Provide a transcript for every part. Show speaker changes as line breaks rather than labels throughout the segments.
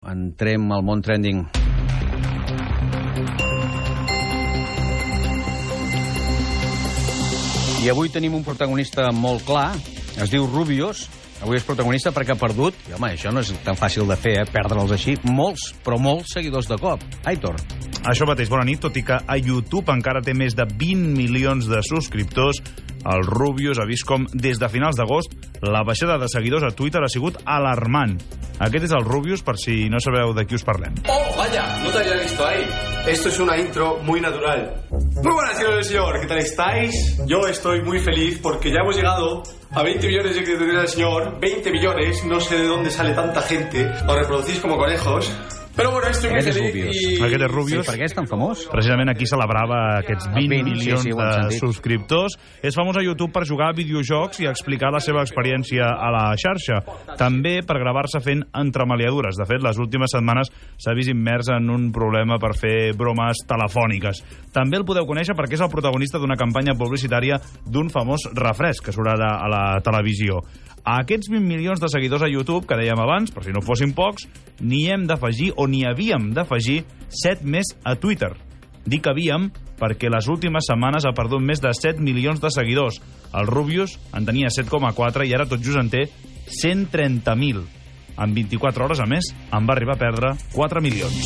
entrem al món trending. I avui tenim un protagonista molt clar, es diu Rubius. Avui és protagonista perquè ha perdut, i home, això no és tan fàcil de fer, perdre'ls així, molts, però molts seguidors de cop. Aitor.
Això mateix, bona nit, tot i que a YouTube encara té més de 20 milions de subscriptors, el Rubius ha vist com, des de finals d'agost, la baixada de seguidors a Twitter ha sigut alarmant. Aquest és el Rubius, per si no sabeu de qui us parlem.
¡Oh, vaya! No te había visto ahí. Esto es una intro muy natural. Muy buenas, señores y señor. ¿Qué tal estáis? Yo estoy muy feliz porque ya hemos llegado a 20 millones de seguidores del señor. 20 millones, no sé de dónde sale tanta gente. Os reproducís como conejos. Però bueno, estic molt feliç i...
Aquest és Rubius.
Sí, per què és tan famós?
Precisament aquí celebrava aquests 20 milions de subscriptors. És famós a YouTube per jugar a videojocs i explicar la seva experiència a la xarxa. També per gravar-se fent entremaliadures. De fet, les últimes setmanes s'ha vist immers en un problema per fer bromes telefòniques. També el podeu conèixer perquè és el protagonista d'una campanya publicitària d'un famós refresc que surt ara a la televisió. A aquests 20 milions de seguidors a YouTube, que dèiem abans, per si no fossin pocs, n'hi hem d'afegir, o n'hi havíem d'afegir, 7 més a Twitter. Dic havíem perquè les últimes setmanes ha perdut més de 7 milions de seguidors. El Rubius en tenia 7,4 i ara tot just en té 130.000. En 24 hores, a més, en va arribar a perdre 4 milions.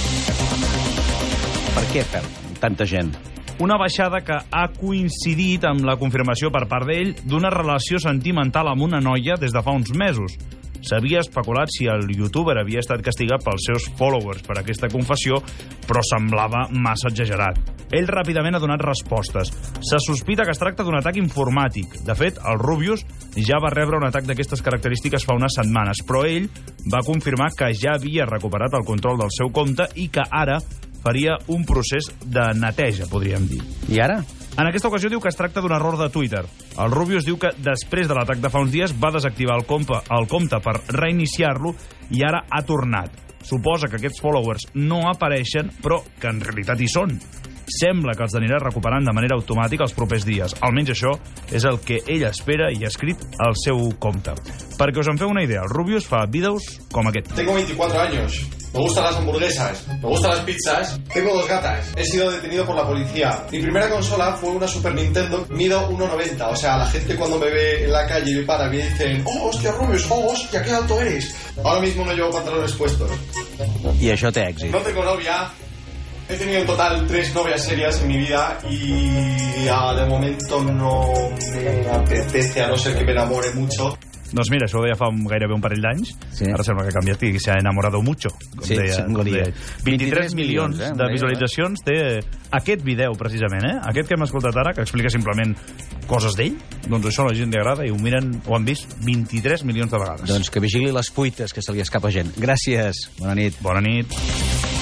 Per què perd tanta gent?
Una baixada que ha coincidit amb la confirmació per part d'ell d'una relació sentimental amb una noia des de fa uns mesos. S'havia especulat si el youtuber havia estat castigat pels seus followers per aquesta confessió, però semblava massa exagerat. Ell ràpidament ha donat respostes. Se sospita que es tracta d'un atac informàtic. De fet, el Rubius ja va rebre un atac d'aquestes característiques fa unes setmanes, però ell va confirmar que ja havia recuperat el control del seu compte i que ara faria un procés de neteja, podríem dir.
I ara?
En aquesta ocasió diu que es tracta d'un error de Twitter. El Rubius diu que després de l'atac de fa uns dies va desactivar el compte per reiniciar-lo i ara ha tornat. Suposa que aquests followers no apareixen, però que en realitat hi són. Sembla que els anirà recuperant de manera automàtica els propers dies. Almenys això és el que ell espera i ha escrit al seu compte. Perquè us en feu una idea, el Rubius fa vídeos com aquest.
Tengo 24 años. Me gustan las hamburguesas. Me gustan las pizzas. Tengo 2 gatas. He sido detenido por la policía. Mi primera consola fue una Super Nintendo. Mido 1,90. O sea, la gente cuando me ve en la calle y me para me dicen: ¡Oh, hostia, Rubius! ¡Oh, hostia, qué alto eres! Ahora mismo no llevo pantalones puestos.
I això té èxit.
No tengo novia. He tenido en total 3 novias serias en mi vida y de momento no me apetece, a no ser que me enamore mucho.
Doncs mira, això ho deia fa gairebé un parell d'anys.
Sí.
Ara sembla que ha canviat i s'ha enamorado mucho. Com
Sí,
deia,
semblaria.
23 milions de visualitzacions té aquest vídeo, precisament, Aquest que hem escoltat ara, que explica simplement coses d'ell. Doncs això a la gent li agrada i ho miren, ho han vist 23 milions de vegades.
Doncs que vigili les fuites, que se li escapa gent. Gràcies. Bona nit.
Bona nit.